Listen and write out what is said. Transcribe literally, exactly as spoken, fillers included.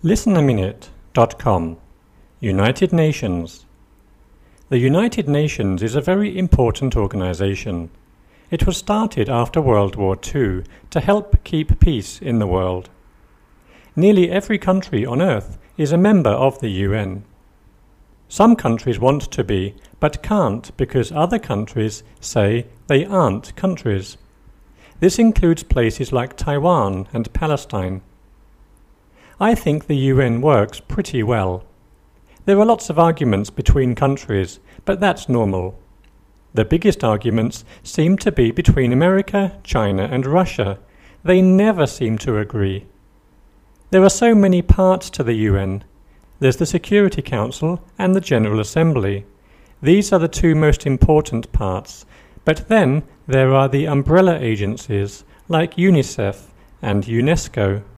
listen a minute dot com United Nations. The United Nations is a very important organization. It was started after World War Two to help keep peace in the world. Nearly every country on Earth is a member of the U N. Some countries want to be, but can't because other countries say they aren't countries. This includes places like Taiwan and Palestine. I think the U N works pretty well. There are lots of arguments between countries, but that's normal. The biggest arguments seem to be between America, China and Russia. They never seem to agree. There are so many parts to the U N. There's the Security Council and the General Assembly. These are the two most important parts, but then there are the umbrella agencies like UNICEF and UNESCO.